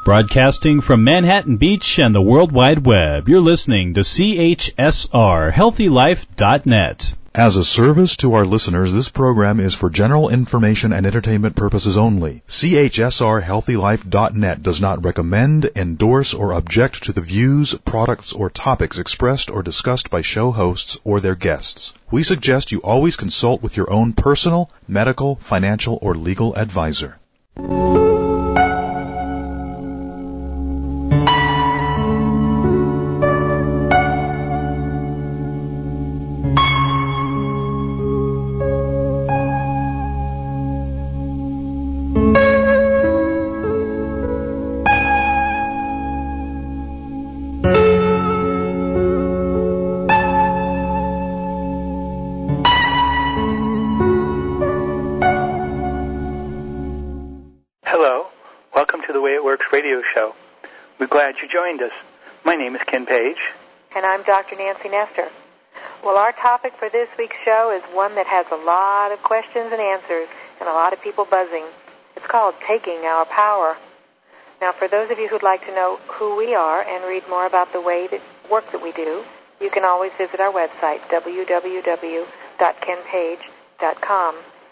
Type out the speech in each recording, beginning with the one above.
Broadcasting from Manhattan Beach and the World Wide Web, you're listening to CHSR, HealthyLife.net. As a service to our listeners, this program is for general information and entertainment purposes only. CHSR HealthyLife.net does not recommend, endorse, or object to the views, products, or topics expressed or discussed by show hosts or their guests. We suggest you always consult with your own personal, medical, financial, or legal advisor. Joined us. My name is Ken Page. And I'm Dr. Nancy Nestor. Well, our topic for this week's show is one that has a lot of questions and answers and a lot of people buzzing. It's called Taking Our Power. Now, for those of you who'd like to know who we are and read more about the work that we do, you can always visit our website, www.kenpage.com.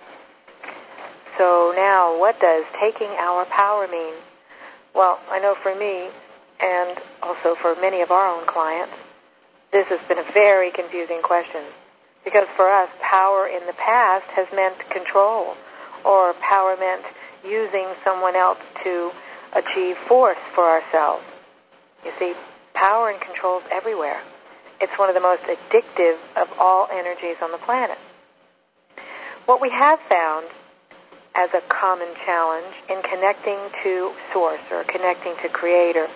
So now, what does taking our power mean? Well, I know for me, and also for many of our own clients, this has been a very confusing question. Because for us, power in the past has meant control, or power meant using someone else to achieve force for ourselves. You see, power and control is everywhere. It's one of the most addictive of all energies on the planet. What we have found as a common challenge in connecting to Source or connecting to Creator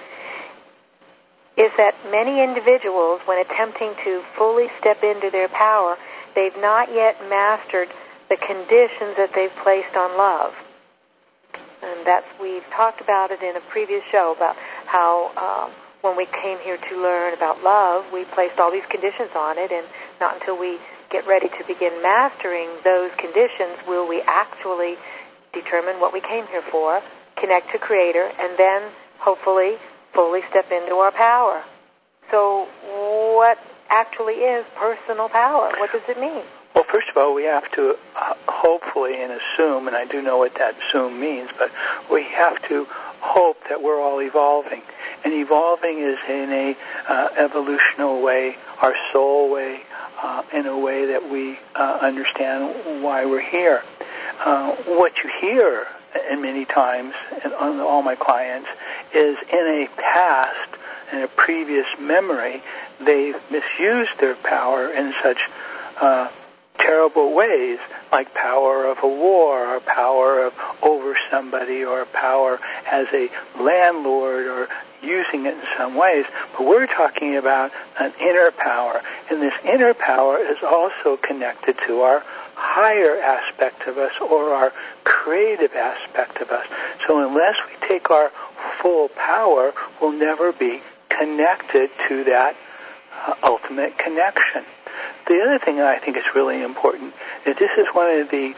is that many individuals, when attempting to fully step into their power, they've not yet mastered the conditions that they've placed on love. And we've talked about it in a previous show about how when we came here to learn about love, we placed all these conditions on it, and not until we get ready to begin mastering those conditions will we actually determine what we came here for, connect to Creator, and then hopefully fully step into our power. So what actually is personal power? What does it mean? Well, first of all, we have to hopefully and assume, and I do know what that assume means, but we have to hope that we're all evolving. And evolving is in a evolutional way, our soul way, in a way that we understand why we're here. What you hear, and many times, on all my clients, is in a past, in a previous memory, they've misused their power in such terrible ways, like power of a war, or power of over somebody, or power as a landlord, or using it in some ways. But we're talking about an inner power, and this inner power is also connected to our higher aspect of us, or our creative aspect of us. So unless we take our full power, we'll never be connected to that ultimate connection. The other thing that I think is really important is this is one of the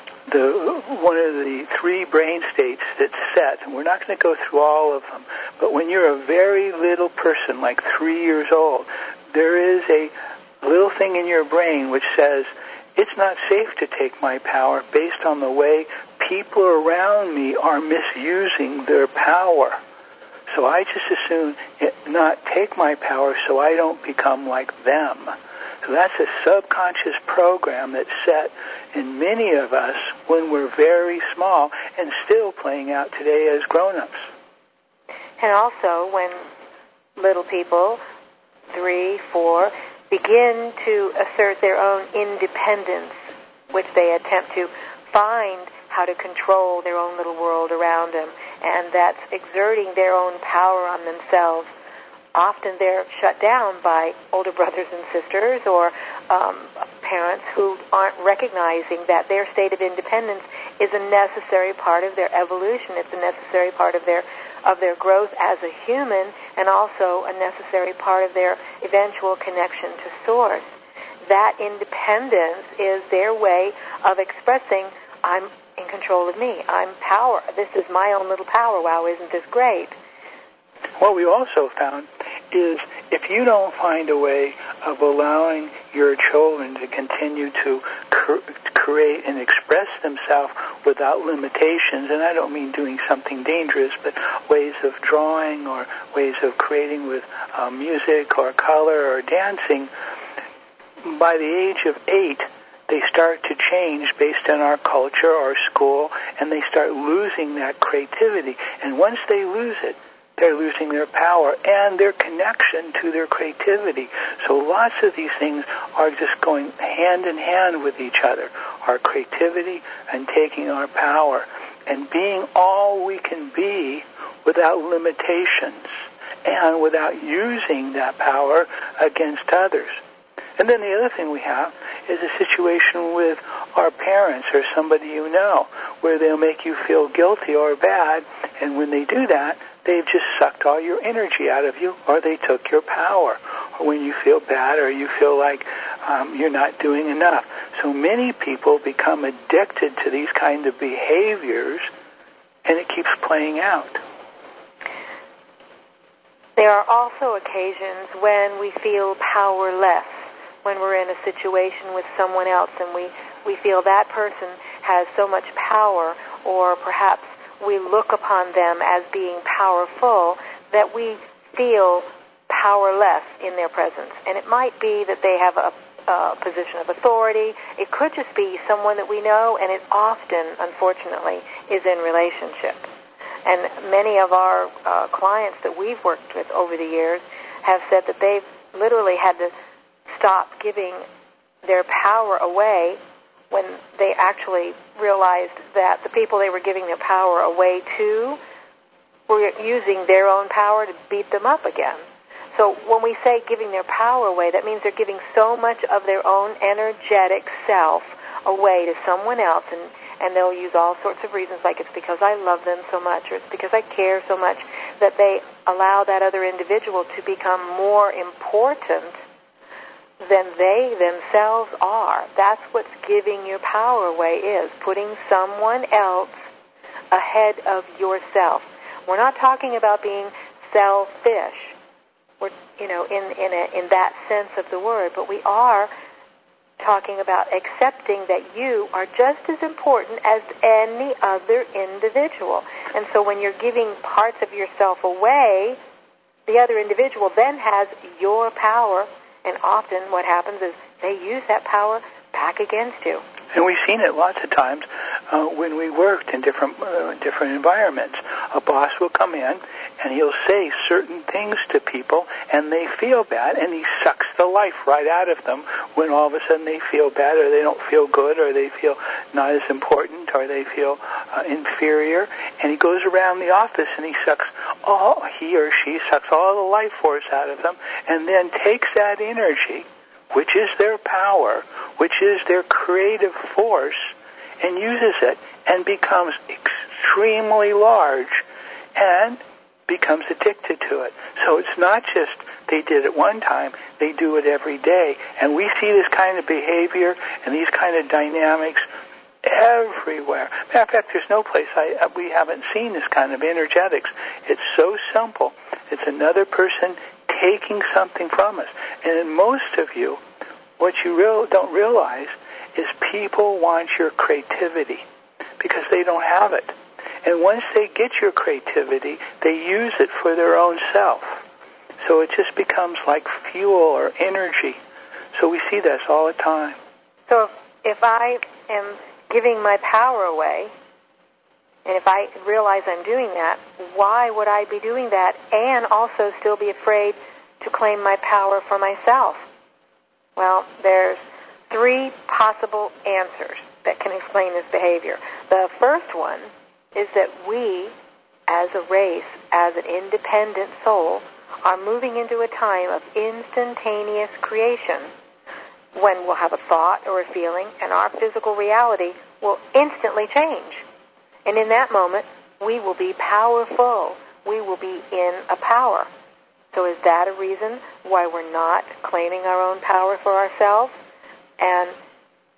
three brain states that's set, and we're not going to go through all of them, but when you're a very little person, like 3 years old, there is a little thing in your brain which says, it's not safe to take my power based on the way people around me are misusing their power. So I just as soon not take my power so I don't become like them. So that's a subconscious program that's set in many of us when we're very small and still playing out today as grown-ups. And also when little people, 3, 4, begin to assert their own independence, which they attempt to find how to control their own little world around them, and that's exerting their own power on themselves. Often they're shut down by older brothers and sisters or parents who aren't recognizing that their state of independence is a necessary part of their evolution. It's a necessary part of their growth as a human, and also a necessary part of their eventual connection to Source. That independence is their way of expressing, I'm in control of me. I'm power. This is my own little power. Wow, isn't this great? What we also found is if you don't find a way of allowing your children to continue to create and express themselves without limitations, and I don't mean doing something dangerous, but ways of drawing or ways of creating with music or color or dancing, by the age of 8, they start to change based on our culture, our school, and they start losing that creativity. And once they lose it, they're losing their power and their connection to their creativity. So lots of these things are just going hand in hand with each other. Our creativity and taking our power and being all we can be without limitations and without using that power against others. And then the other thing we have is a situation with our parents or somebody you know where they'll make you feel guilty or bad, and when they do that, they've just sucked all your energy out of you, or they took your power. Or when you feel bad or you feel like you're not doing enough. So many people become addicted to these kind of behaviors, and it keeps playing out. There are also occasions when we feel powerless, when we're in a situation with someone else and we feel that person has so much power, or perhaps we look upon them as being powerful that we feel powerless in their presence. And it might be that they have a position of authority. It could just be someone that we know, and it often, unfortunately, is in relationship. And many of our clients that we've worked with over the years have said that they've literally had to stop giving their power away when they actually realized that the people they were giving their power away to were using their own power to beat them up again. So when we say giving their power away, that means they're giving so much of their own energetic self away to someone else, and they'll use all sorts of reasons, like it's because I love them so much, or it's because I care so much, that they allow that other individual to become more important than they themselves are. That's what's giving your power away, is putting someone else ahead of yourself. We're not talking about being selfish, we're, in that sense of the word, but we are talking about accepting that you are just as important as any other individual. And so when you're giving parts of yourself away, the other individual then has your power. And often what happens is they use that power back against you. And we've seen it lots of times when we worked in different environments. A boss will come in and he'll say certain things to people, and they feel bad, and he sucks the life right out of them when all of a sudden they feel bad, or they don't feel good, or they feel not as important, or they feel inferior. And he goes around the office and he or she sucks all the life force out of them, and then takes that energy, which is their power, which is their creative force, and uses it and becomes extremely large and becomes addicted to it. So it's not just they did it one time, they do it every day. And we see this kind of behavior and these kind of dynamics everywhere. Matter of fact, there's no place we haven't seen this kind of energetics. It's so simple. It's another person taking something from us. And in most of you, what you don't realize is people want your creativity because they don't have it. And once they get your creativity, they use it for their own self. So it just becomes like fuel or energy. So we see this all the time. So if I am giving my power away, and if I realize I'm doing that, why would I be doing that and also still be afraid to claim my power for myself? Well, there's 3 possible answers that can explain this behavior. The first one is that we, as a race, as an independent soul, are moving into a time of instantaneous creation when we'll have a thought or a feeling, and our physical reality will instantly change. And in that moment, we will be powerful. We will be in a power. So is that a reason why we're not claiming our own power for ourselves and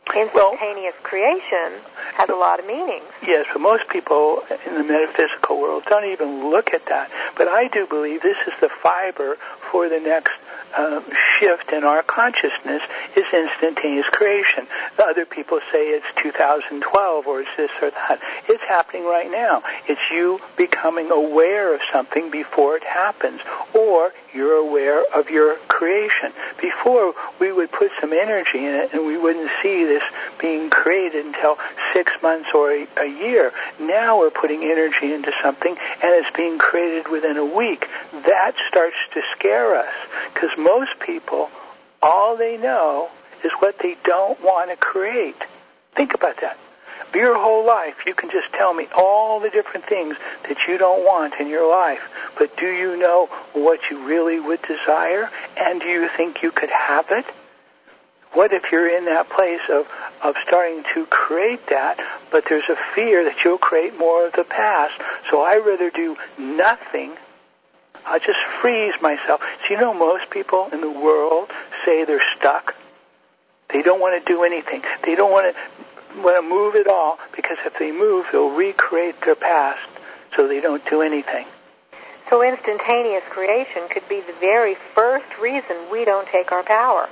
Instantaneous creation has a lot of meanings. Yes, but most people in the metaphysical world don't even look at that. But I do believe this is the fiber for the next shift in our consciousness is instantaneous creation. Other people say it's 2012 or it's this or that. It's happening right now. It's you becoming aware of something before it happens, or you're aware of your creation. Before, we would put some energy in it and we wouldn't see this being created until 6 months or a year. Now we're putting energy into something and it's being created within a week. That starts to scare us, because most people, all they know is what they don't want to create. Think about that. Your whole life, you can just tell me all the different things that you don't want in your life. But do you know what you really would desire? And do you think you could have it? What if you're in that place of starting to create that, but there's a fear that you'll create more of the past? So I'd rather do nothing. I'll just freeze myself. So you know, most people in the world say they're stuck. They don't want to do anything. They don't want to move at all, because if they move, they'll recreate their past, so they don't do anything. So instantaneous creation could be the very first reason we don't take our power.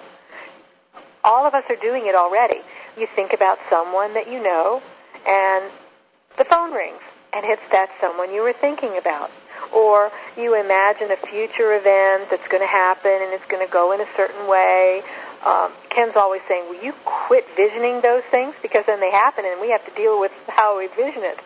All of us are doing it already. You think about someone that you know, and the phone rings, and it's that someone you were thinking about. Or you imagine a future event that's going to happen, and it's going to go in a certain way. Ken's always saying, will you quit visioning those things? Because then they happen, and we have to deal with how we vision it.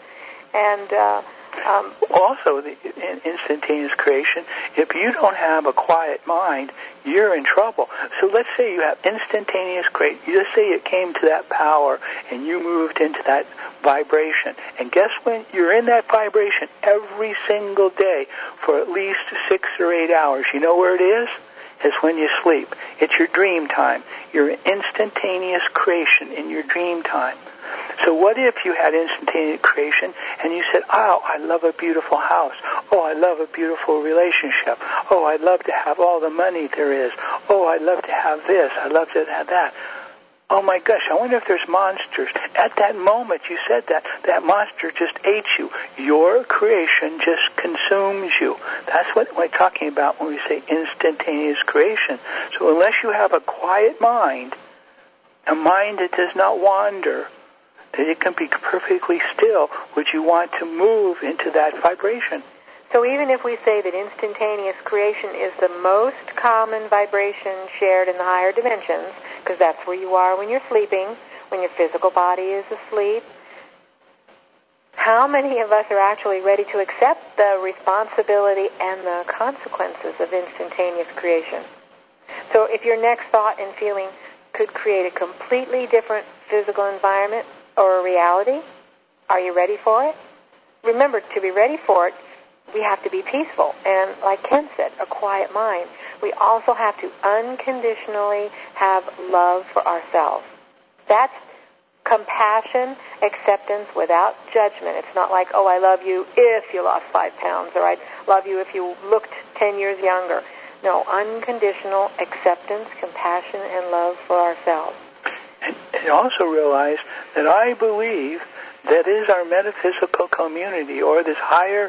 And also, the instantaneous creation, if you don't have a quiet mind, you're in trouble. So let's say you have instantaneous creation. Let's say it came to that power, and you moved into that vibration. And guess when? You're in that vibration every single day for at least 6 or 8 hours. You know where it is? It's when you sleep. It's your dream time. Your instantaneous creation in your dream time. So what if you had instantaneous creation and you said, oh, I love a beautiful house. Oh, I love a beautiful relationship. Oh, I'd love to have all the money there is. Oh, I'd love to have this. I'd love to have that. Oh my gosh, I wonder if there's monsters. At that moment you said that, that monster just ate you. Your creation just consumes you. That's what we're talking about when we say instantaneous creation. So unless you have a quiet mind, a mind that does not wander, that it can be perfectly still, would you want to move into that vibration? So even if we say that instantaneous creation is the most common vibration shared in the higher dimensions, because that's where you are when you're sleeping, when your physical body is asleep, how many of us are actually ready to accept the responsibility and the consequences of instantaneous creation? So if your next thought and feeling could create a completely different physical environment or a reality, are you ready for it? Remember, to be ready for it, we have to be peaceful, and like Ken said, a quiet mind. We also have to unconditionally have love for ourselves. That's compassion, acceptance without judgment. It's not like, oh, I love you if you lost 5 pounds, or I love you if you looked 10 years younger. No, unconditional acceptance, compassion, and love for ourselves. And also realize that I believe that is our metaphysical community, or this higher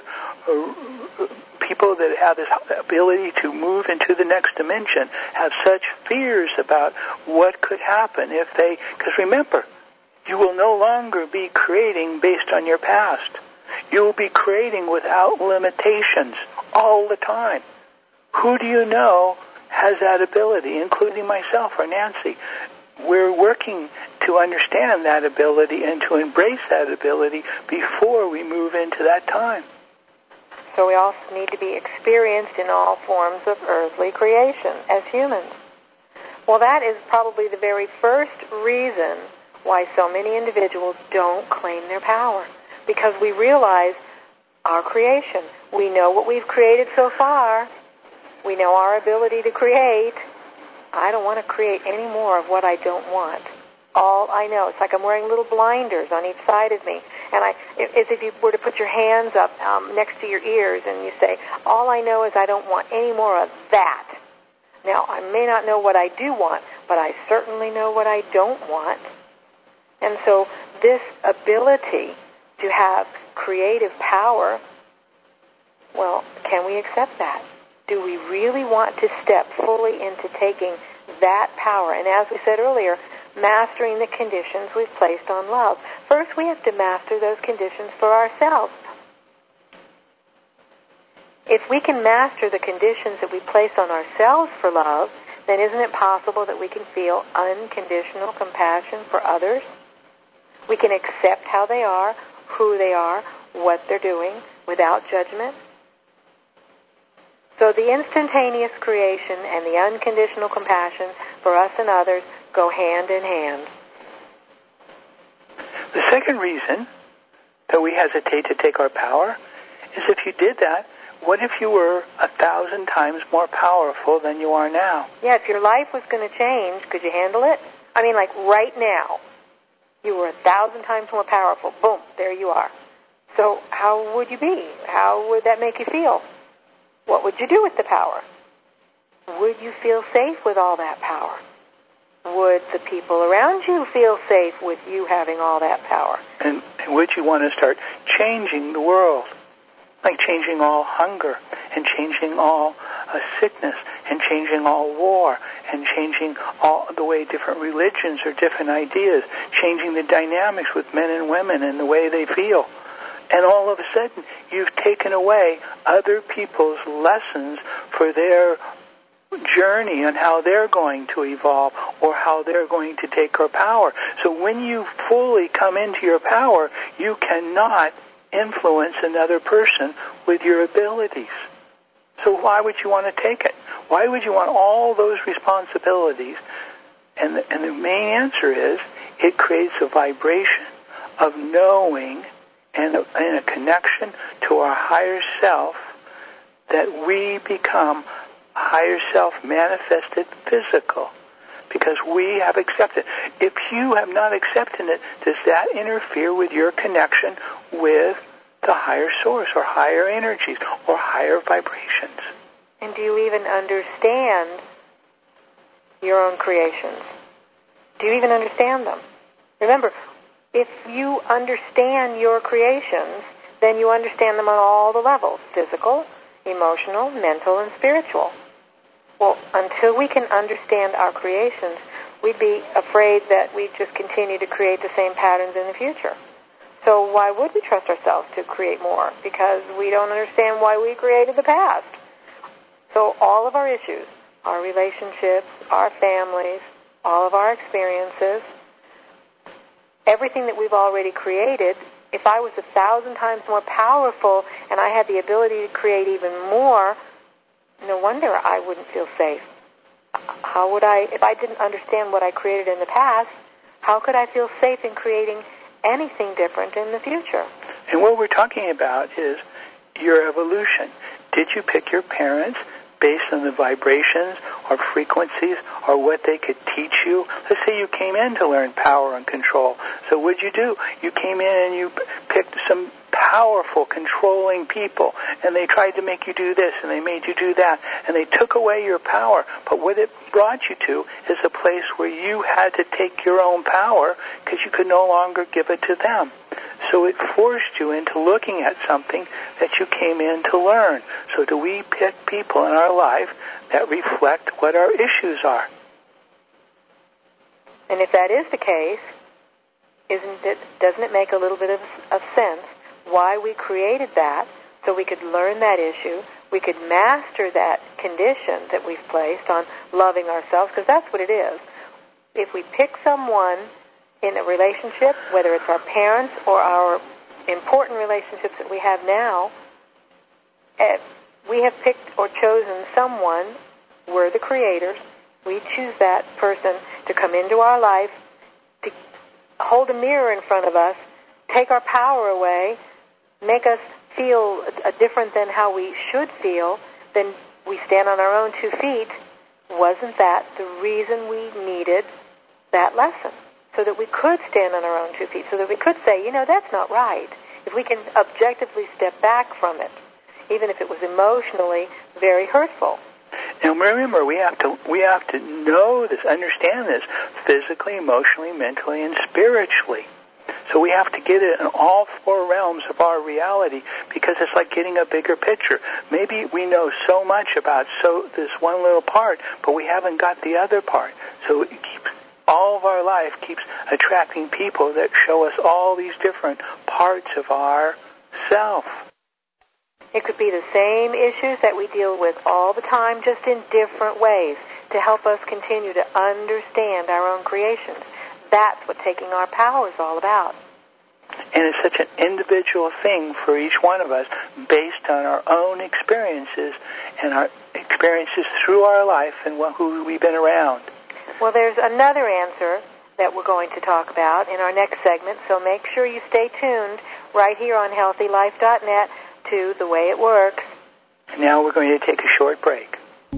people that have this ability to move into the next dimension, have such fears about what could happen if they, because remember, you will no longer be creating based on your past. You will be creating without limitations all the time. Who do you know has that ability, including myself or Nancy? We're working to understand that ability and to embrace that ability before we move into that time. So we also need to be experienced in all forms of earthly creation as humans. Well, that is probably the very first reason why so many individuals don't claim their power. Because we realize our creation. We know what we've created so far. We know our ability to create. I don't want to create any more of what I don't want. All I know, it's like I'm wearing little blinders on each side of me. And it's if you were to put your hands up next to your ears and you say, all I know is I don't want any more of that. Now, I may not know what I do want, but I certainly know what I don't want. And so this ability to have creative power, well, can we accept that? Do we really want to step fully into taking that power? And as we said earlier, mastering the conditions we've placed on love. First, we have to master those conditions for ourselves. If we can master the conditions that we place on ourselves for love, then isn't it possible that we can feel unconditional compassion for others? We can accept how they are, who they are, what they're doing, without judgment. So the instantaneous creation and the unconditional compassion for us and others go hand in hand. The second reason that we hesitate to take our power is if you did that, what if you were 1,000 times more powerful than you are now? Yeah, if your life was going to change, could you handle it? I mean, like right now, you were 1,000 times more powerful. Boom, there you are. So how would you be? How would that make you feel? What would you do with the power? Would you feel safe with all that power? Would the people around you feel safe with you having all that power? And would you want to start changing the world? Like changing all hunger, and changing all sickness, and changing all war, and changing all the way different religions or different ideas, changing the dynamics with men and women and the way they feel. And all of a sudden, you've taken away other people's lessons for their journey on how they're going to evolve or how they're going to take our power. So when you fully come into your power, you cannot influence another person with your abilities. So why would you want to take it? Why would you want all those responsibilities? And the main answer is it creates a vibration of knowing and a connection to our higher self that we become higher self manifested physical because we have accepted. If you have not accepted it, does that interfere with your connection with the higher source or higher energies or higher vibrations? And do you even understand your own creations? Do you even understand them? Remember, if you understand your creations, then you understand them on all the levels: physical, emotional, mental, and spiritual. Well, until we can understand our creations, we'd be afraid that we just continue to create the same patterns in the future. So why would we trust ourselves to create more? Because we don't understand why we created the past. So all of our issues, our relationships, our families, all of our experiences, everything that we've already created, if I was 1,000 times more powerful and I had the ability to create even more, no wonder I wouldn't feel safe. How would I, if I didn't understand what I created in the past, how could I feel safe in creating anything different in the future? And what we're talking about is your evolution. Did you pick your parents based on the vibrations or frequencies or what they could teach you? Let's say you came in to learn power and control. So what'd you do? You came in and you picked some powerful, controlling people, and they tried to make you do this, and they made you do that, and they took away your power. But what it brought you to is a place where you had to take your own power because you could no longer give it to them. So it forced you into looking at something that you came in to learn. So do we pick people in our life that reflect what our issues are? And if that is the case, doesn't it make a little bit of sense why we created that, so we could learn that issue, we could master that condition that we've placed on loving ourselves, because that's what it is. If we pick someone in a relationship, whether it's our parents or our important relationships that we have now, we have picked or chosen someone, we're the creators, we choose that person to come into our life, to hold a mirror in front of us, take our power away, make us feel different than how we should feel, then we stand on our own 2 feet. Wasn't that the reason we needed that lesson? So that we could stand on our own 2 feet, so that we could say, that's not right. If we can objectively step back from it, even if it was emotionally very hurtful. And remember, we have to know this, understand this, physically, emotionally, mentally, and spiritually. So we have to get it in all four realms of our reality, because it's like getting a bigger picture. Maybe we know so much about this one little part, but we haven't got the other part. So it keeps, all of our life keeps attracting people that show us all these different parts of our self. It could be the same issues that we deal with all the time, just in different ways, to help us continue to understand our own creations. That's what taking our power is all about. And it's such an individual thing for each one of us, based on our own experiences and our experiences through our life and who we've been around. Well, there's another answer that we're going to talk about in our next segment, so make sure you stay tuned right here on HealthyLife.net to The Way It Works. Now we're going to take a short break.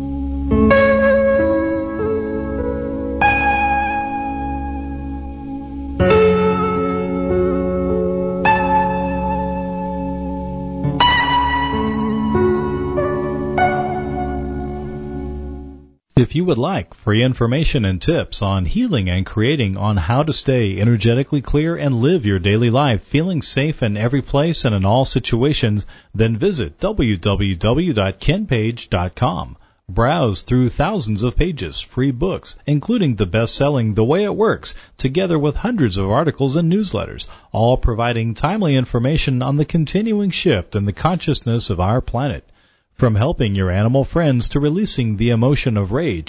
If you would like free information and tips on healing and creating, on how to stay energetically clear and live your daily life feeling safe in every place and in all situations, then visit www.kenpage.com. Browse through thousands of pages, free books, including the best-selling The Way It Works, together with hundreds of articles and newsletters, all providing timely information on the continuing shift in the consciousness of our planet. From helping your animal friends to releasing the emotion of rage,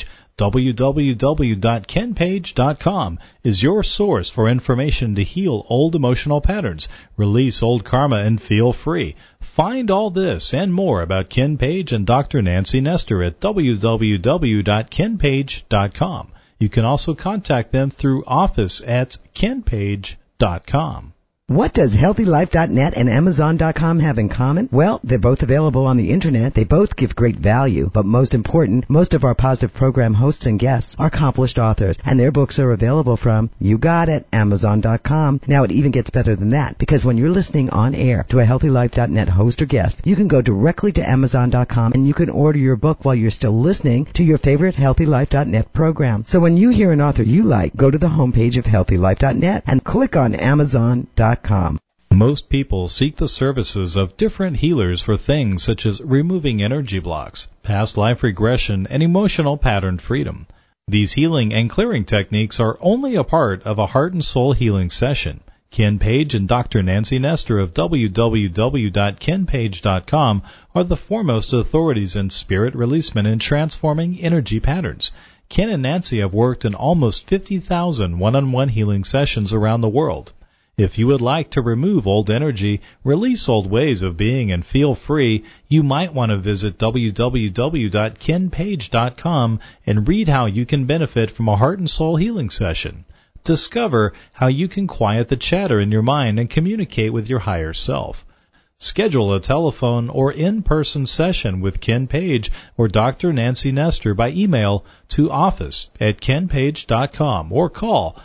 www.kenpage.com is your source for information to heal old emotional patterns, release old karma, and feel free. Find all this and more about Ken Page and Dr. Nancy Nestor at www.kenpage.com. You can also contact them through office@kenpage.com. What does HealthyLife.net and Amazon.com have in common? Well, they're both available on the Internet. They both give great value. But most important, most of our positive program hosts and guests are accomplished authors, and their books are available from, you got it, Amazon.com. Now, it even gets better than that, because when you're listening on air to a HealthyLife.net host or guest, you can go directly to Amazon.com and you can order your book while you're still listening to your favorite HealthyLife.net program. So when you hear an author you like, go to the homepage of HealthyLife.net and click on Amazon.com. Most people seek the services of different healers for things such as removing energy blocks, past life regression, and emotional pattern freedom. These healing and clearing techniques are only a part of a heart and soul healing session. Ken Page and Dr. Nancy Nestor of www.kenpage.com are the foremost authorities in spirit releasement and transforming energy patterns. Ken and Nancy have worked in almost 50,000 one-on-one healing sessions around the world. If you would like to remove old energy, release old ways of being, and feel free, you might want to visit www.kenpage.com and read how you can benefit from a heart and soul healing session. Discover how you can quiet the chatter in your mind and communicate with your higher self. Schedule a telephone or in-person session with Ken Page or Dr. Nancy Nestor by email to office@kenpage.com or call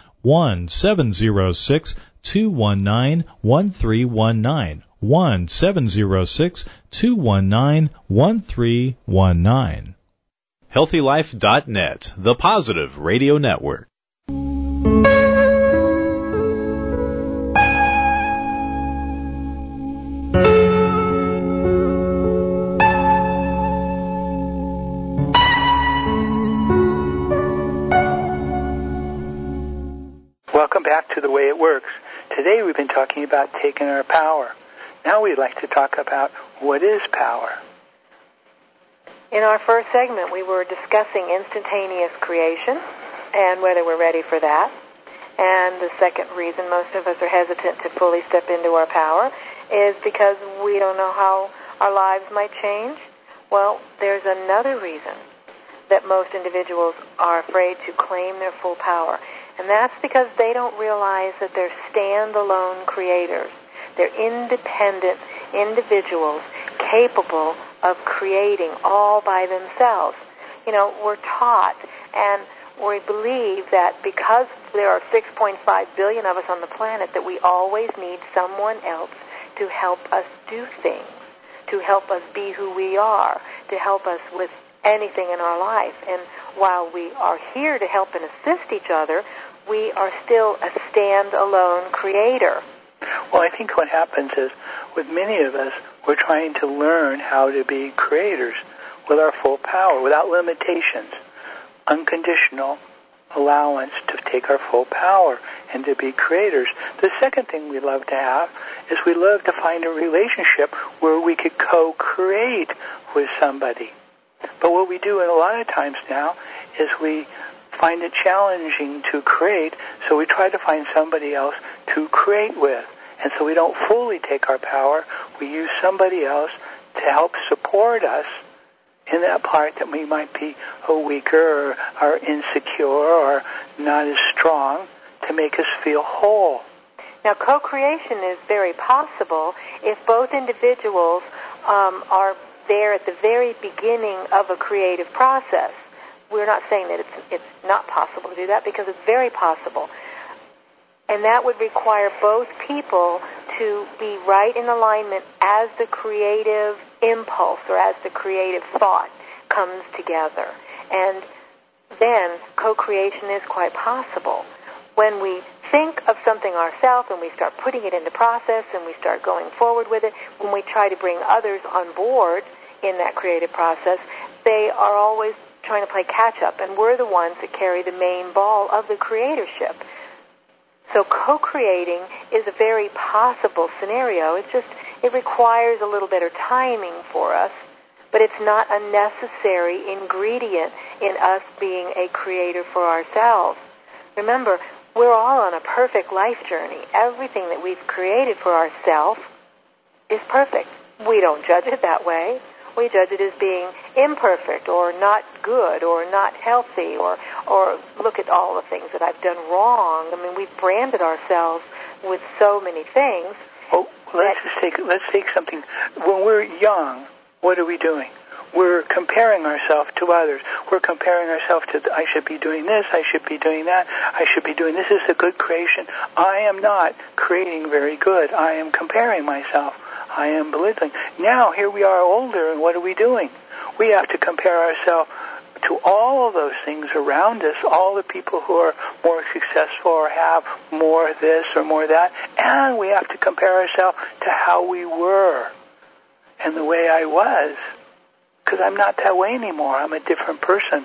1-706-219-1319, 1-706-219-1319. HealthyLife.net, the positive radio network. Welcome back to The Way It Works. Today we've been talking about taking our power. Now we'd like to talk about what is power. In our first segment, we were discussing instantaneous creation and whether we're ready for that. And the second reason most of us are hesitant to fully step into our power is because we don't know how our lives might change. Well, there's another reason that most individuals are afraid to claim their full power. And that's because they don't realize that they're standalone creators. They're independent individuals capable of creating all by themselves. You know, we're taught and we believe that because there are 6.5 billion of us on the planet, that we always need someone else to help us do things, to help us be who we are, to help us with anything in our life. And while we are here to help and assist each other, we are still a stand-alone creator. Well, I think what happens is, with many of us, we're trying to learn how to be creators with our full power, without limitations, unconditional allowance to take our full power and to be creators. The second thing we love to have is we love to find a relationship where we could co-create with somebody. But what we do a lot of times now is we find it challenging to create, so we try to find somebody else to create with. And so we don't fully take our power. We use somebody else to help support us in that part that we might be weaker or are insecure or not as strong, to make us feel whole. Now, co-creation is very possible if both individuals are there at the very beginning of a creative process. We're not saying that it's not possible to do that, because it's very possible. And that would require both people to be right in alignment as the creative impulse or as the creative thought comes together. And then co-creation is quite possible. When we think of something ourselves and we start putting it into process and we start going forward with it, when we try to bring others on board in that creative process, they are always trying to play catch-up, and we're the ones that carry the main ball of the creatorship. So co-creating is a very possible scenario. It requires a little better timing for us, but it's not a necessary ingredient in us being a creator for ourselves. Remember, we're all on a perfect life journey. Everything that we've created for ourselves is perfect. We don't judge it that way. We judge it as being imperfect or not good or not healthy or look at all the things that I've done wrong. I mean, we've branded ourselves with so many things. Well, let's take something. When we're young, what are we doing? We're comparing ourselves to others. We're comparing ourselves to, I should be doing this, I should be doing that, I should be doing this. Is a good creation. I am not creating very good. I am comparing myself. I am belittling. Now, here we are older, and what are we doing? We have to compare ourselves to all of those things around us, all the people who are more successful or have more this or more that, and we have to compare ourselves to how we were and the way I was, because I'm not that way anymore. I'm a different person.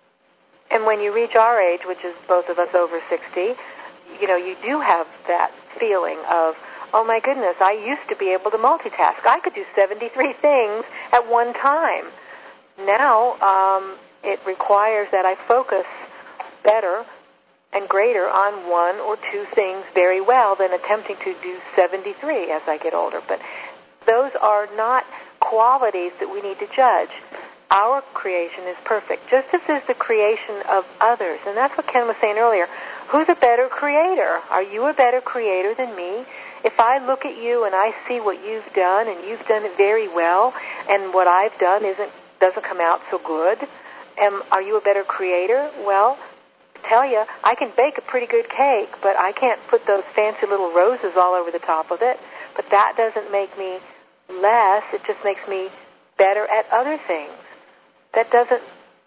And when you reach our age, which is both of us over 60, you do have that feeling of, oh my goodness, I used to be able to multitask. I could do 73 things at one time. Now, it requires that I focus better and greater on one or two things very well than attempting to do 73 as I get older. But those are not qualities that we need to judge. Our creation is perfect, just as is the creation of others. And that's what Ken was saying earlier. Who's a better creator? Are you a better creator than me? If I look at you and I see what you've done, and you've done it very well, and what I've done doesn't come out so good, are you a better creator? Well, I tell you, I can bake a pretty good cake, but I can't put those fancy little roses all over the top of it. But that doesn't make me less. It just makes me better at other things. That doesn't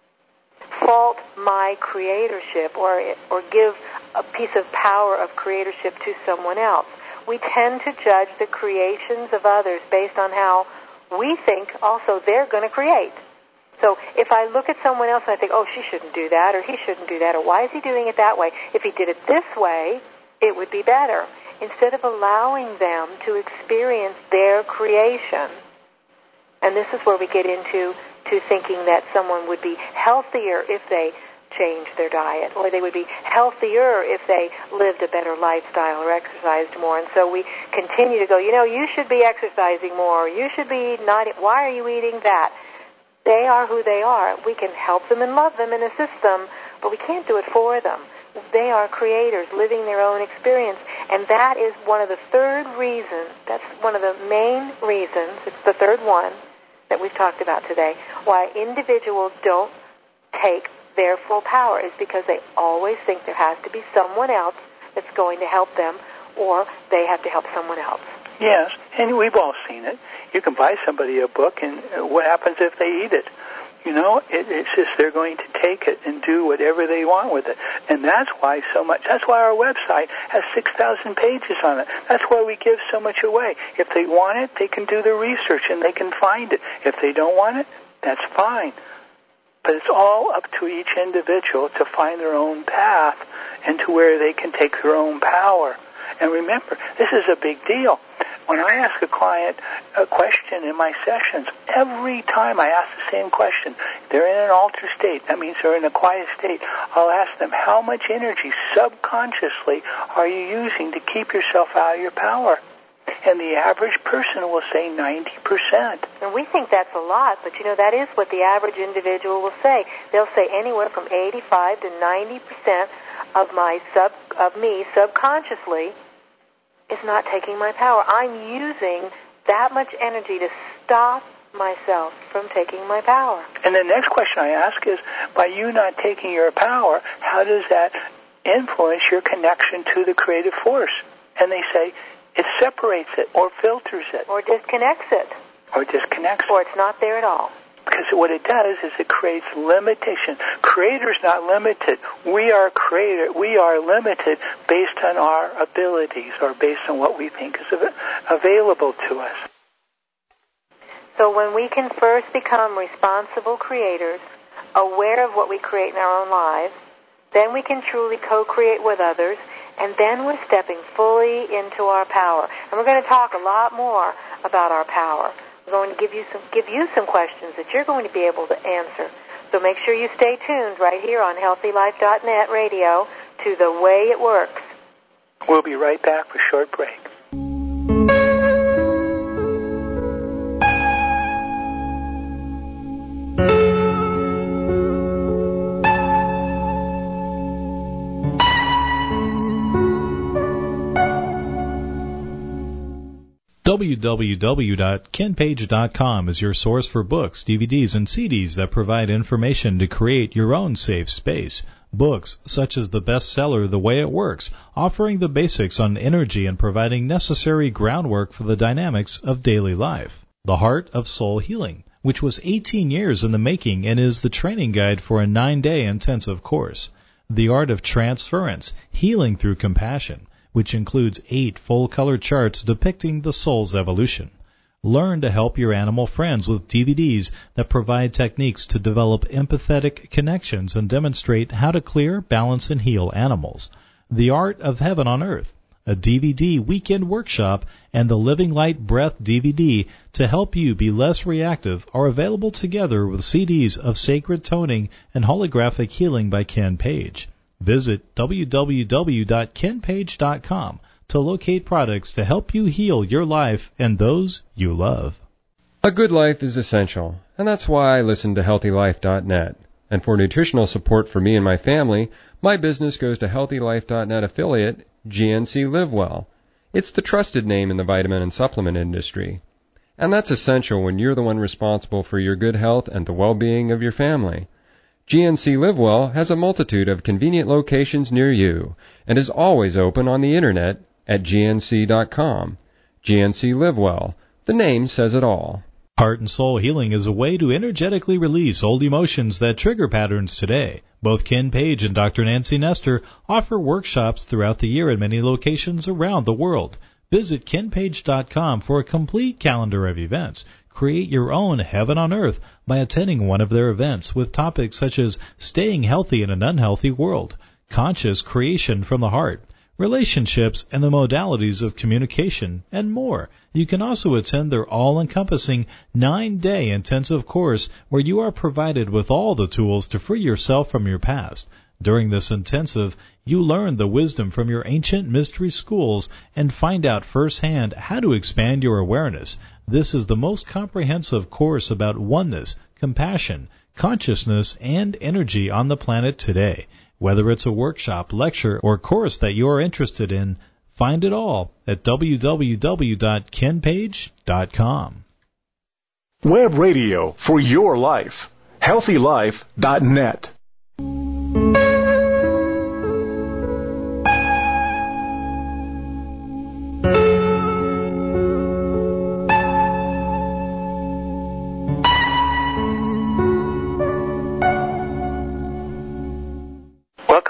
fault my creatorship or give a piece of power of creatorship to someone else. We tend to judge the creations of others based on how we think also they're going to create. So if I look at someone else and I think, oh, she shouldn't do that, or he shouldn't do that, or why is he doing it that way? If he did it this way, it would be better. Instead of allowing them to experience their creation. And this is where we get into thinking that someone would be healthier if they changed their diet, or they would be healthier if they lived a better lifestyle or exercised more. And so we continue to go, you should be exercising more, you should be not, why are you eating that? They are who they are. We can help them and love them and assist them, but we can't do it for them. They are creators living their own experience. And that is one of the third reasons, that's one of the main reasons, it's the third one that we've talked about today, why individuals don't take their full power, is because they always think there has to be someone else that's going to help them, or they have to help someone else. Yes, and we've all seen it. You can buy somebody a book, and what happens if they eat it? You know, it's just they're going to take it and do whatever they want with it. And that's why that's why our website has 6,000 pages on it. That's why we give so much away. If they want it, they can do the research and they can find it. If they don't want it, that's fine. But it's all up to each individual to find their own path and to where they can take their own power. And remember, this is a big deal. When I ask a client a question in my sessions, every time I ask the same question, they're in an altered state. That means they're in a quiet state. I'll ask them, how much energy subconsciously are you using to keep yourself out of your power? And the average person will say 90%. And we think that's a lot, but you know, that is what the average individual will say. They'll say anywhere from 85 to 90% of me subconsciously is not taking my power. I'm using that much energy to stop myself from taking my power. And the next question I ask is, by you not taking your power, how does that influence your connection to the creative force? And they say, it separates it or filters it. Or disconnects it. Or disconnects it. Or it's not there at all. Because what it does is it creates limitation. Creator's not limited. We are creator. We are limited based on our abilities or based on what we think is available to us. So when we can first become responsible creators, aware of what we create in our own lives, then we can truly co-create with others, and then we're stepping fully into our power. And we're going to talk a lot more about our power. We're going to give you some questions that you're going to be able to answer. So make sure you stay tuned right here on HealthyLife.net radio to The Way It Works. We'll be right back for a short break. www.kenpage.com is your source for books, DVDs, and CDs that provide information to create your own safe space. Books such as the bestseller The Way It Works, offering the basics on energy and providing necessary groundwork for the dynamics of daily life. The Heart of Soul Healing, which was 18 years in the making and is the training guide for a 9-day intensive course. The Art of Transference, Healing Through Compassion, which includes 8 full-color charts depicting the soul's evolution. Learn to help your animal friends with DVDs that provide techniques to develop empathetic connections and demonstrate how to clear, balance, and heal animals. The Art of Heaven on Earth, a DVD weekend workshop, and the Living Light Breath DVD to help you be less reactive are available together with CDs of Sacred Toning and Holographic Healing by Ken Page. Visit www.kenpage.com to locate products to help you heal your life and those you love. A good life is essential, and that's why I listen to HealthyLife.net. And for nutritional support for me and my family, my business goes to HealthyLife.net affiliate, GNC LiveWell. It's the trusted name in the vitamin and supplement industry. And that's essential when you're the one responsible for your good health and the well-being of your family. GNC LiveWell has a multitude of convenient locations near you and is always open on the internet at gnc.com. GNC LiveWell. The name says it all. Heart and Soul Healing is a way to energetically release old emotions that trigger patterns today. Both Ken Page and Dr. Nancy Nestor offer workshops throughout the year at many locations around the world. Visit kenpage.com for a complete calendar of events. Create your own heaven on earth by attending one of their events with topics such as staying healthy in an unhealthy world, conscious creation from the heart, relationships and the modalities of communication, and more. You can also attend their all-encompassing 9-day intensive course where you are provided with all the tools to free yourself from your past. During this intensive, you learn the wisdom from your ancient mystery schools and find out firsthand how to expand your awareness. This is the most comprehensive course about oneness, compassion, consciousness, and energy on the planet today. Whether it's a workshop, lecture, or course that you are interested in, find it all at www.kenpage.com. Web radio for your life. HealthyLife.net.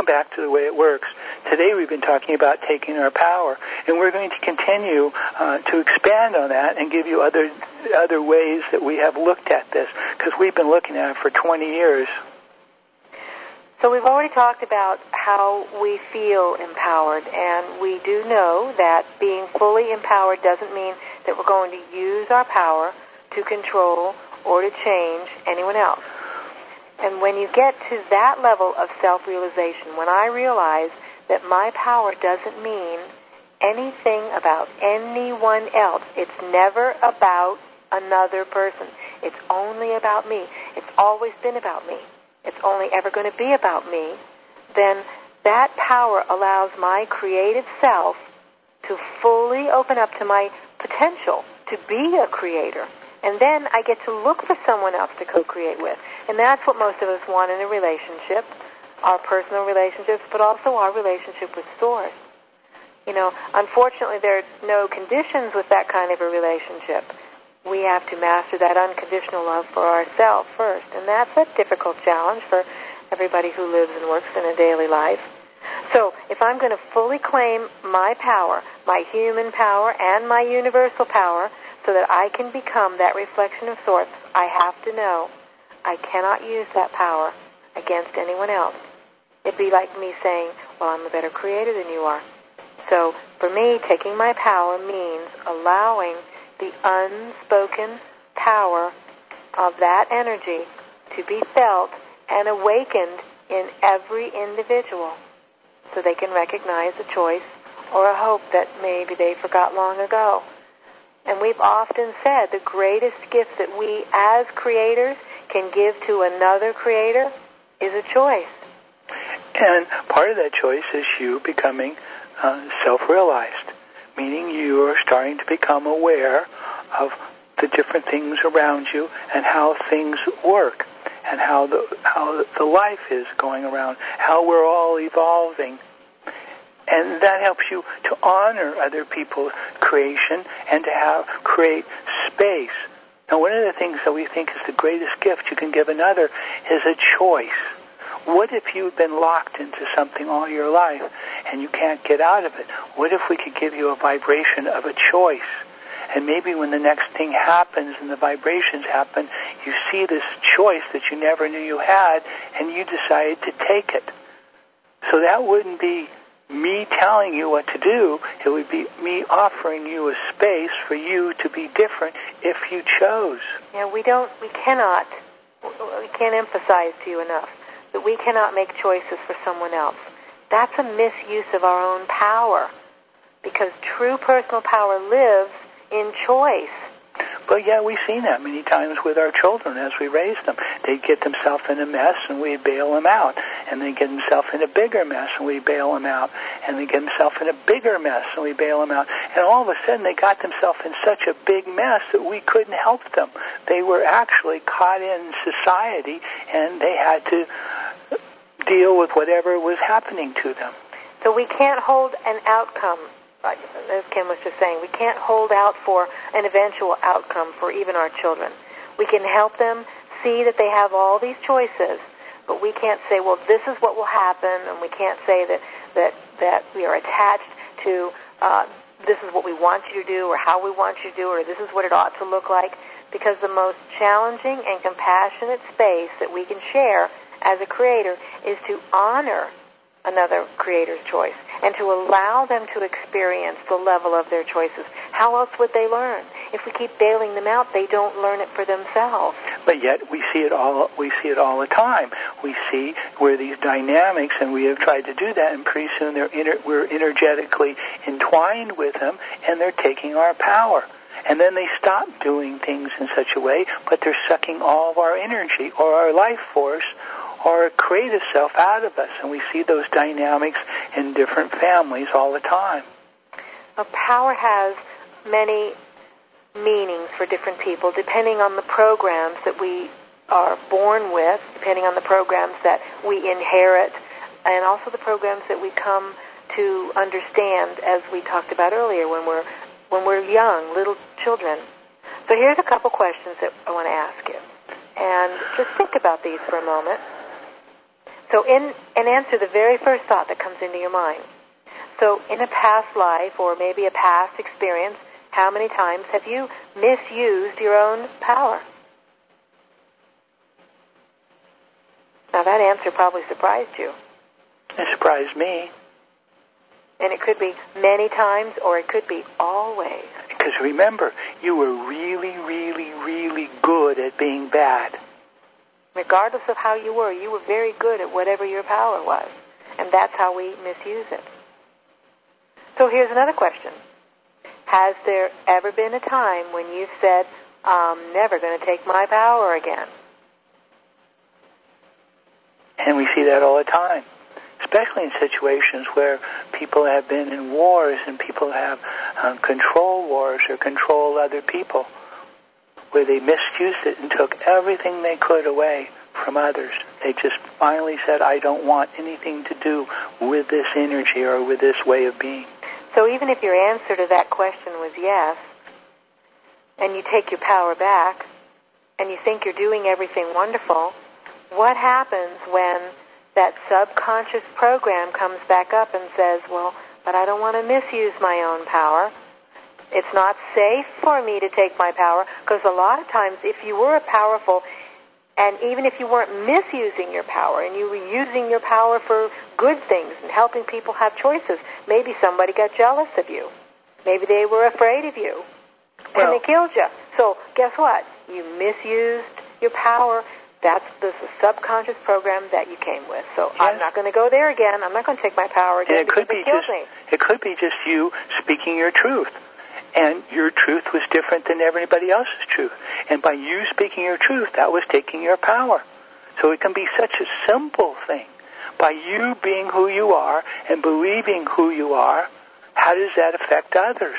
back to the way it works. Today we've been talking about taking our power, and we're going to continue to expand on that and give you other ways that we have looked at this, because we've been looking at it for 20 years. So we've already talked about how we feel empowered, and we do know that being fully empowered doesn't mean that we're going to use our power to control or to change anyone else. And when you get to that level of self-realization, when I realize that my power doesn't mean anything about anyone else, it's never about another person. It's only about me. It's always been about me. It's only ever going to be about me. Then that power allows my creative self to fully open up to my potential to be a creator. And then I get to look for someone else to co-create with. And that's what most of us want in a relationship, our personal relationships, but also our relationship with Source. You know, unfortunately, there are no conditions with that kind of a relationship. We have to master that unconditional love for ourselves first. And that's a difficult challenge for everybody who lives and works in a daily life. So if I'm going to fully claim my power, my human power and my universal power, so that I can become that reflection of Source, I have to know I cannot use that power against anyone else. It'd be like me saying, well, I'm a better creator than you are. So for me, taking my power means allowing the unspoken power of that energy to be felt and awakened in every individual so they can recognize a choice or a hope that maybe they forgot long ago. And we've often said the greatest gift that we as creators can give to another creator is a choice. And part of that choice is you becoming self-realized, meaning you are starting to become aware of the different things around you and how things work and how the life is going around, how we're all evolving. And that helps you to honor other people's creation and to create space. Now, one of the things that we think is the greatest gift you can give another is a choice. What if you've been locked into something all your life and you can't get out of it? What if we could give you a vibration of a choice? And maybe when the next thing happens and the vibrations happen, you see this choice that you never knew you had, and you decide to take it. So that wouldn't be me telling you what to do. It would be me offering you a space for you to be different if you chose. Yeah, we can't emphasize to you enough that we cannot make choices for someone else. That's a misuse of our own power, because true personal power lives in choice. But yeah, we've seen that many times with our children as we raise them. They get themselves in a mess and we bail them out. And they get themselves in a bigger mess and we bail them out. And they get themselves in a bigger mess and we bail them out. And all of a sudden they got themselves in such a big mess that we couldn't help them. They were actually caught in society and they had to deal with whatever was happening to them. So we can't hold an outcome. As Kim was just saying, we can't hold out for an eventual outcome for even our children. We can help them see that they have all these choices, but we can't say, well, this is what will happen, and we can't say that we are attached to this is what we want you to do, or how we want you to do, or this is what it ought to look like, because the most challenging and compassionate space that we can share as a creator is to honor another creator's choice and to allow them to experience the level of their choices. How else would they learn? If we keep bailing them out, they don't learn it for themselves. But yet we see it all the time. We see where these dynamics, and we have tried to do that, and pretty soon we're energetically entwined with them, and they're taking our power. And then they stop doing things in such a way, but they're sucking all of our energy or our life force or a creative self out of us. And we see those dynamics in different families all the time. Well, power has many meanings for different people, depending on the programs that we are born with, depending on the programs that we inherit, and also the programs that we come to understand, as we talked about earlier, when we're young, little children. So here's a couple questions that I want to ask you. And just think about these for a moment. So answer the very first thought that comes into your mind. So in a past life or maybe a past experience, how many times have you misused your own power? Now that answer probably surprised you. It surprised me. And it could be many times or it could be always. Because remember, you were really, really, really good at being bad. Regardless of how you were very good at whatever your power was. And that's how we misuse it. So here's another question. Has there ever been a time when you've said, I'm never going to take my power again? And we see that all the time, especially in situations where people have been in wars and people have control wars or controlled other people, where they misused it and took everything they could away from others. They just finally said, I don't want anything to do with this energy or with this way of being. So even if your answer to that question was yes, and you take your power back, and you think you're doing everything wonderful, what happens when that subconscious program comes back up and says, well, but I don't want to misuse my own power. It's not safe for me to take my power, because a lot of times if you were powerful, and even if you weren't misusing your power and you were using your power for good things and helping people have choices, maybe somebody got jealous of you. Maybe they were afraid of you. And they killed you. So guess what? You misused your power. That's the subconscious program that you came with. So yes. I'm not going to go there again. I'm not going to take my power again because it kills me. It could be just you speaking your truth. And your truth was different than everybody else's truth. And by you speaking your truth, that was taking your power. So it can be such a simple thing. By you being who you are and believing who you are, how does that affect others?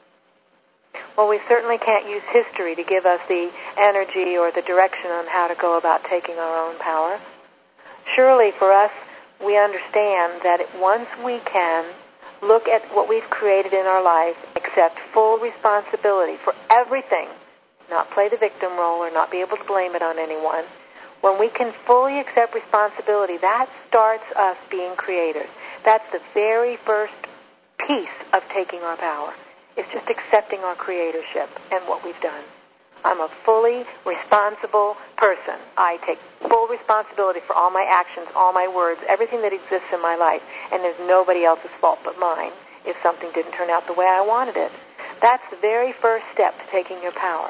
Well, we certainly can't use history to give us the energy or the direction on how to go about taking our own power. Surely for us, we understand that once we can look at what we've created in our life, accept full responsibility for everything, not play the victim role or not be able to blame it on anyone. When we can fully accept responsibility, that starts us being creators. That's the very first piece of taking our power. It's just accepting our creatorship and what we've done. I'm a fully responsible person. I take full responsibility for all my actions, all my words, everything that exists in my life, and there's nobody else's fault but mine if something didn't turn out the way I wanted it. That's the very first step to taking your power.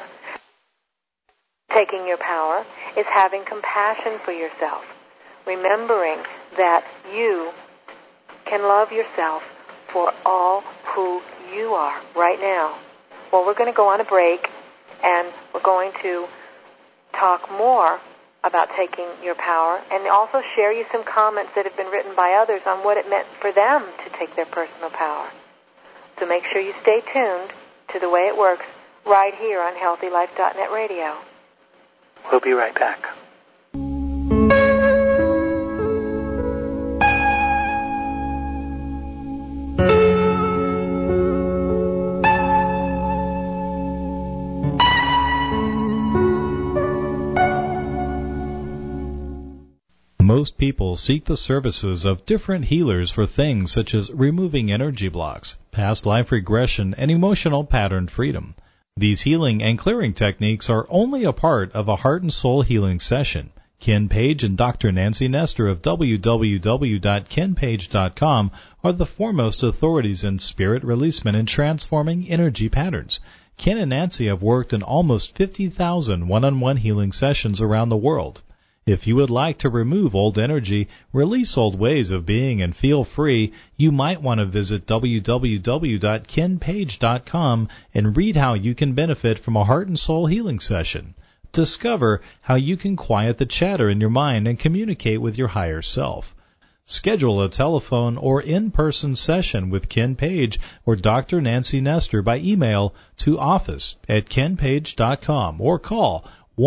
Taking your power is having compassion for yourself, remembering that you can love yourself for all who you are right now. Well, we're going to go on a break, and we're going to talk more about taking your power and also share you some comments that have been written by others on what it meant for them to take their personal power. So make sure you stay tuned to The Way It Works right here on HealthyLife.net radio. We'll be right back. Most people seek the services of different healers for things such as removing energy blocks, past life regression, and emotional pattern freedom. These healing and clearing techniques are only a part of a heart and soul healing session. Ken Page and Dr. Nancy Nestor of www.kenpage.com are the foremost authorities in spirit releasement and transforming energy patterns. Ken and Nancy have worked in almost 50,000 one-on-one healing sessions around the world. If you would like to remove old energy, release old ways of being, and feel free, you might want to visit www.kenpage.com and read how you can benefit from a heart and soul healing session. Discover how you can quiet the chatter in your mind and communicate with your higher self. Schedule a telephone or in-person session with Ken Page or Dr. Nancy Nestor by email to office@kenpage.com or call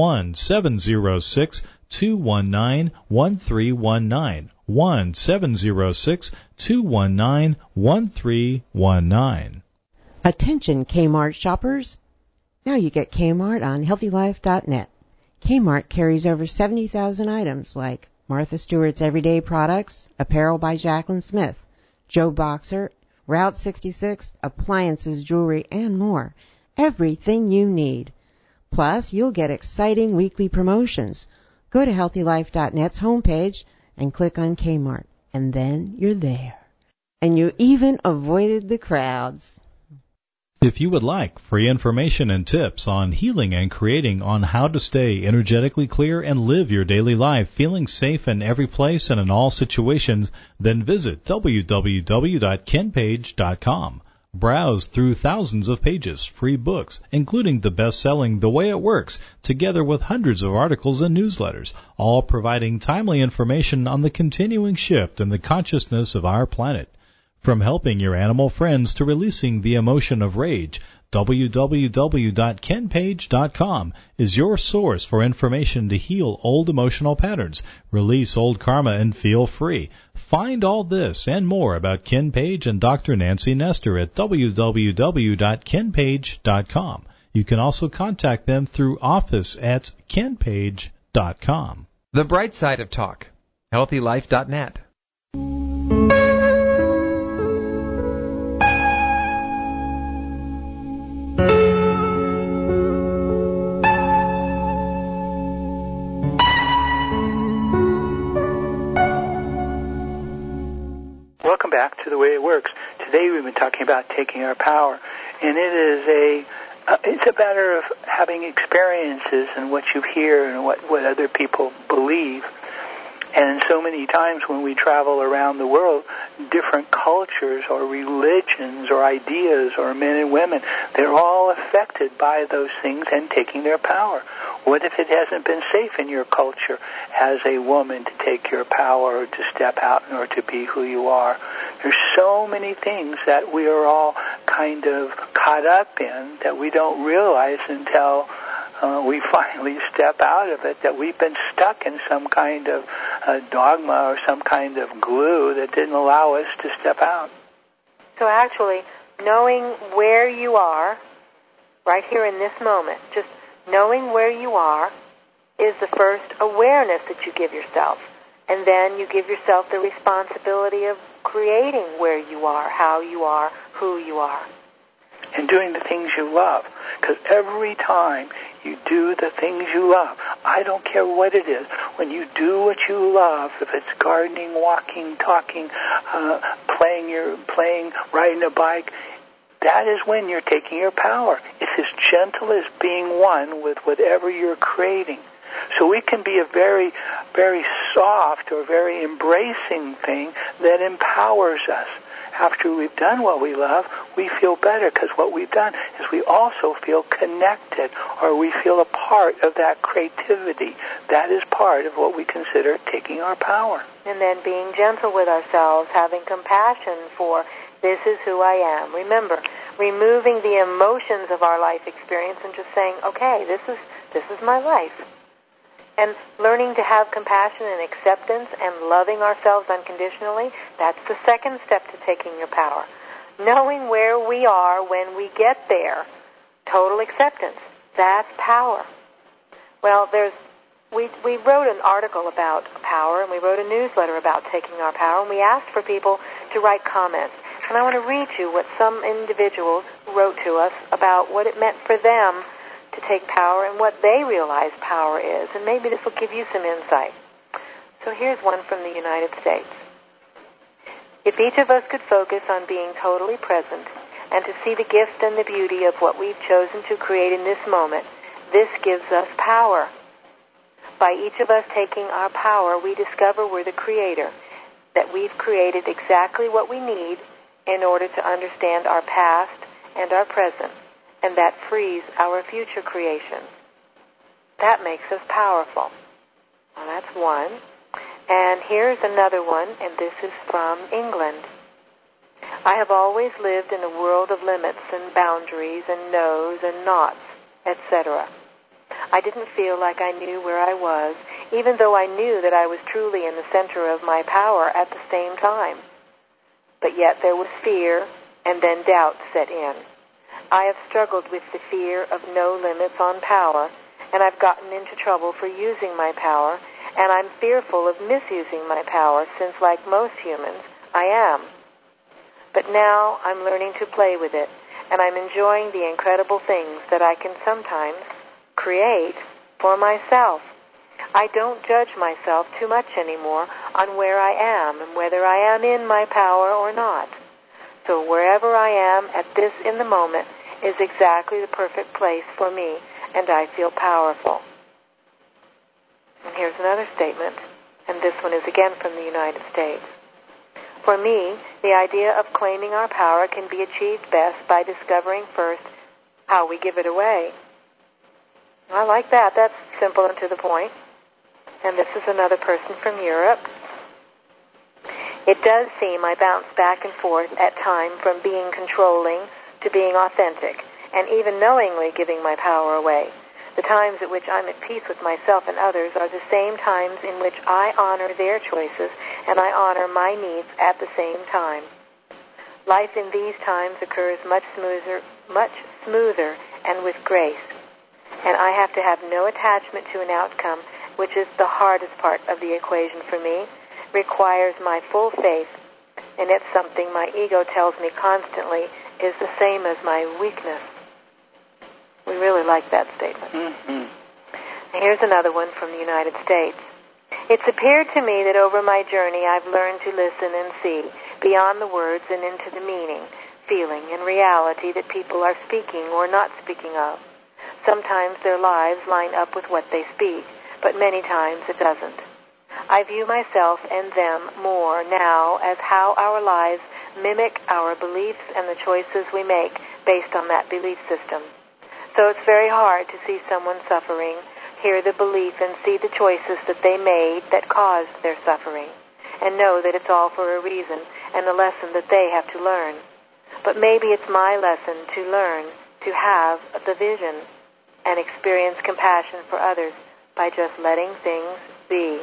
1-706-219-1319, 1-706-219-1319. Attention Kmart shoppers. Now you get Kmart on HealthyLife.net. Kmart carries over 70,000 items like Martha Stewart's Everyday Products, apparel by Jacqueline Smith, Joe Boxer, Route 66, appliances, jewelry, and more. Everything you need. Plus, you'll get exciting weekly promotions. Go to HealthyLife.net's homepage and click on Kmart, and then you're there. And you even avoided the crowds. If you would like free information and tips on healing and creating on how to stay energetically clear and live your daily life feeling safe in every place and in all situations, then visit www.kenpage.com. Browse through thousands of pages, free books, including the best-selling The Way It Works, together with hundreds of articles and newsletters, all providing timely information on the continuing shift in the consciousness of our planet. From helping your animal friends to releasing the emotion of rage, www.kenpage.com is your source for information to heal old emotional patterns, release old karma, and feel free. Find all this and more about Ken Page and Dr. Nancy Nestor at www.kenpage.com. You can also contact them through office@kenpage.com. The Bright Side of Talk. HealthyLife.net. Welcome back to The Way It Works. Today we've been talking about taking our power, and it's a matter of having experiences and what you hear and what other people believe. And so many times when we travel around the world, different cultures or religions or ideas or men and women, they're all affected by those things and taking their power. What if it hasn't been safe in your culture as a woman to take your power or to step out or to be who you are? There's so many things that we are all kind of caught up in that we don't realize until we finally step out of it, that we've been stuck in some kind of dogma or some kind of glue that didn't allow us to step out. So actually, knowing where you are, right here in this moment, just knowing where you are is the first awareness that you give yourself. And then you give yourself the responsibility of creating where you are, how you are, who you are. And doing the things you love. Because every time you do the things you love, I don't care what it is, when you do what you love, if it's gardening, walking, talking, playing, riding a bike, that is when you're taking your power. It's as gentle as being one with whatever you're creating. So it can be a very, very soft or very embracing thing that empowers us. After we've done what we love, we feel better because what we've done is we also feel connected, or we feel a part of that creativity. That is part of what we consider taking our power. And then being gentle with ourselves, having compassion for this is who I am. Remember, removing the emotions of our life experience and just saying, okay, this is my life. And learning to have compassion and acceptance and loving ourselves unconditionally, that's the second step to taking your power. Knowing where we are when we get there, total acceptance, that's power. Well, we wrote an article about power, and we wrote a newsletter about taking our power, and we asked for people to write comments. And I want to read you what some individuals wrote to us about what it meant for them to take power and what they realize power is. And maybe this will give you some insight. So here's one from the United States. If each of us could focus on being totally present and to see the gift and the beauty of what we've chosen to create in this moment, this gives us power. By each of us taking our power, we discover we're the creator, that we've created exactly what we need in order to understand our past and our present, and that frees our future creation. That makes us powerful. Well, that's one. And here's another one, and this is from England. I have always lived in a world of limits and boundaries and no's and nots, etc. I didn't feel like I knew where I was, even though I knew that I was truly in the center of my power at the same time. But yet there was fear, and then doubt set in. I have struggled with the fear of no limits on power, and I've gotten into trouble for using my power, and I'm fearful of misusing my power since, like most humans, I am. But now I'm learning to play with it, and I'm enjoying the incredible things that I can sometimes create for myself. I don't judge myself too much anymore on where I am and whether I am in my power or not. So wherever I am at this in the moment is exactly the perfect place for me, and I feel powerful. And here's another statement, and this one is again from the United States. For me, the idea of claiming our power can be achieved best by discovering first how we give it away. I like that. That's simple and to the point. And this is another person from Europe. It does seem I bounce back and forth at times from being controlling to being authentic, and even knowingly giving my power away. The times at which I'm at peace with myself and others are the same times in which I honor their choices and I honor my needs at the same time. Life in these times occurs much smoother and with grace. And I have to have no attachment to an outcome, which is the hardest part of the equation for me, requires my full faith, and it's something my ego tells me constantly is the same as my weakness. We really like that statement. Mm-hmm. Here's another one from the United States. It's appeared to me that over my journey I've learned to listen and see beyond the words and into the meaning, feeling, and reality that people are speaking or not speaking of. Sometimes their lives line up with what they speak, but many times it doesn't. I view myself and them more now as how our lives mimic our beliefs and the choices we make based on that belief system. So it's very hard to see someone suffering, hear the belief, and see the choices that they made that caused their suffering, and know that it's all for a reason and a lesson that they have to learn. But maybe it's my lesson to learn to have the vision and experience compassion for others by just letting things be.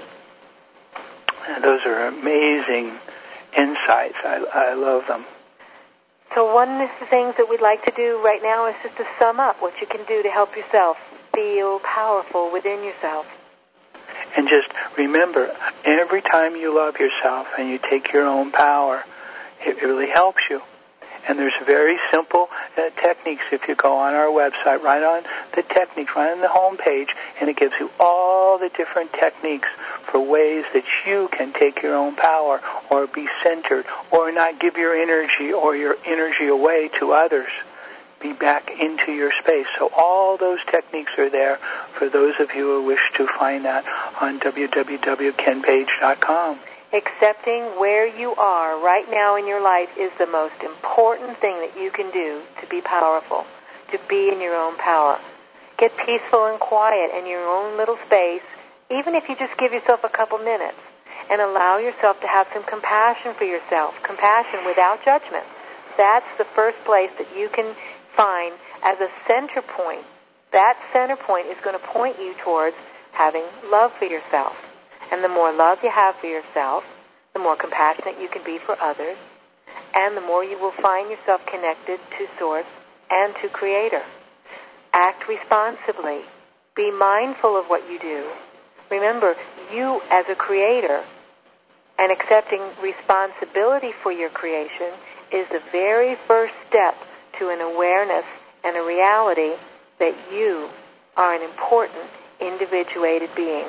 And those are amazing insights. I love them. So one of the things that we'd like to do right now is just to sum up what you can do to help yourself feel powerful within yourself. And just remember, every time you love yourself and you take your own power, it really helps you. And there's very simple techniques. If you go on our website, right on the techniques, right on the home page, and it gives you all the different techniques for ways that you can take your own power or be centered or not give your energy or your energy away to others. Be back into your space. So all those techniques are there for those of you who wish to find that on www.kenpage.com. Accepting where you are right now in your life is the most important thing that you can do to be powerful, to be in your own power. Get peaceful and quiet in your own little space, even if you just give yourself a couple minutes, and allow yourself to have some compassion for yourself, compassion without judgment. That's the first place that you can find as a center point. That center point is going to point you towards having love for yourself. And the more love you have for yourself, the more compassionate you can be for others, and the more you will find yourself connected to Source and to Creator. Act responsibly. Be mindful of what you do. Remember, you as a creator and accepting responsibility for your creation is the very first step to an awareness and a reality that you are an important individuated being.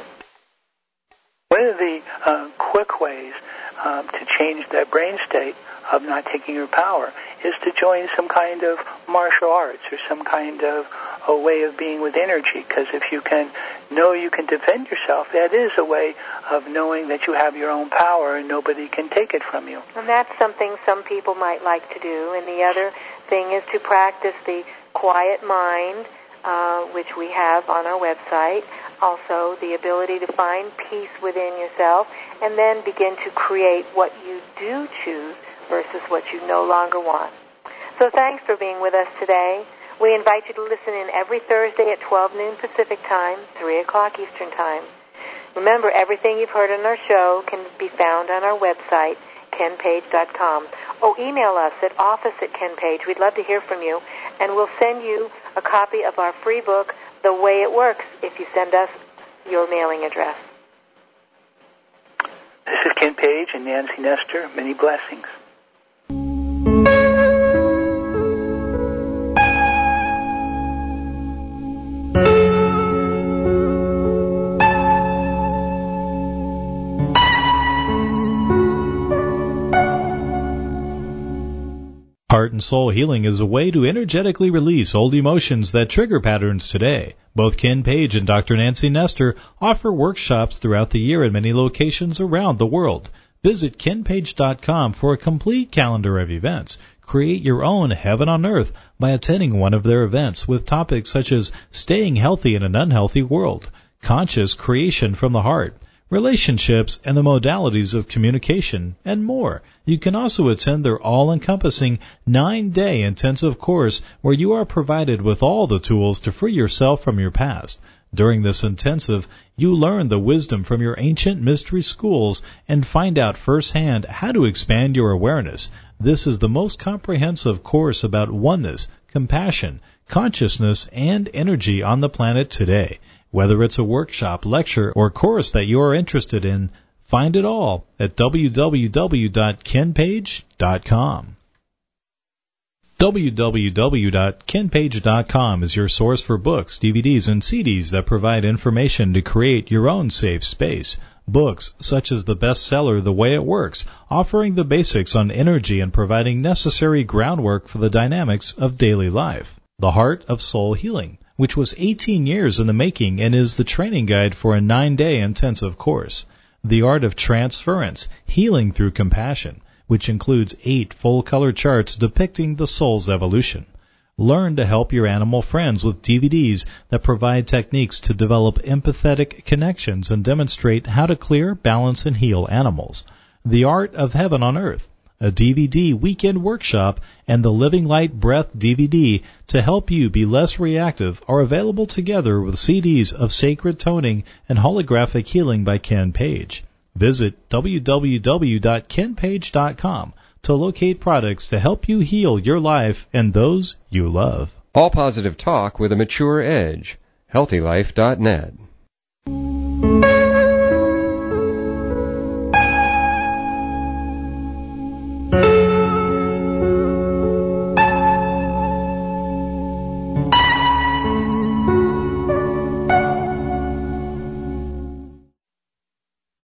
One of the quick ways to change that brain state of not taking your power is to join some kind of martial arts or some kind of a way of being with energy, because if you can know you can defend yourself, that is a way of knowing that you have your own power and nobody can take it from you. And that's something some people might like to do. And the other thing is to practice the quiet mind, which we have on our website. Also, the ability to find peace within yourself, and then begin to create what you do choose versus what you no longer want. So thanks for being with us today. We invite you to listen in every Thursday at 12 noon Pacific Time, 3 o'clock Eastern Time. Remember, everything you've heard on our show can be found on our website, kenpage.com. Or email us at office@kenpage. We'd love to hear from you, and we'll send you a copy of our free book, The Way It Works, if you send us your mailing address. Ken Page and Nancy Nestor, many blessings. Heart and Soul Healing is a way to energetically release old emotions that trigger patterns today. Both Ken Page and Dr. Nancy Nestor offer workshops throughout the year in many locations around the world. Visit kenpage.com for a complete calendar of events. Create your own heaven on earth by attending one of their events with topics such as staying healthy in an unhealthy world, conscious creation from the heart, relationships and the modalities of communication, and more. You can also attend their all-encompassing 9-day intensive course where you are provided with all the tools to free yourself from your past. During this intensive, you learn the wisdom from your ancient mystery schools and find out firsthand how to expand your awareness. This is the most comprehensive course about oneness, compassion, consciousness, and energy on the planet today. Whether it's a workshop, lecture, or course that you are interested in, find it all at www.kenpage.com. www.kenpage.com is your source for books, DVDs, and CDs that provide information to create your own safe space. Books such as the bestseller The Way It Works, offering the basics on energy and providing necessary groundwork for the dynamics of daily life. The Heart of Soul Healing, which was 18 years in the making and is the training guide for a 9-day intensive course. The Art of Transference, Healing Through Compassion, which includes 8 full-color charts depicting the soul's evolution. Learn to help your animal friends with DVDs that provide techniques to develop empathetic connections and demonstrate how to clear, balance, and heal animals. The Art of Heaven on Earth, a DVD weekend workshop, and the Living Light Breath DVD to help you be less reactive are available together with CDs of Sacred Toning and Holographic Healing by Ken Page. Visit www.kenpage.com to locate products to help you heal your life and those you love. All positive talk with a mature edge. HealthyLife.net.